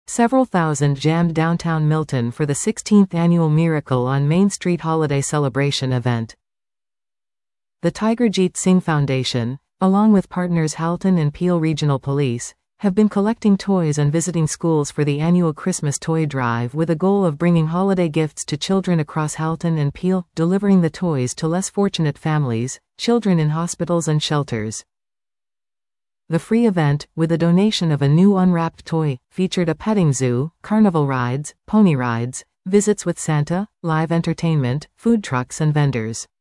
Several thousand jammed downtown Milton for the 16th annual Miracle on Main Street holiday celebration event. The Tigerjeet Singh Foundation, along with partners Halton and Peel Regional Police, have been collecting toys and visiting schools for the annual Christmas toy drive with a goal of bringing holiday gifts to children across Halton and Peel, delivering the toys to less fortunate families, children in hospitals and shelters. The free event, with a donation of a new unwrapped toy, featured a petting zoo, carnival rides, pony rides, visits with Santa, live entertainment, food trucks and vendors.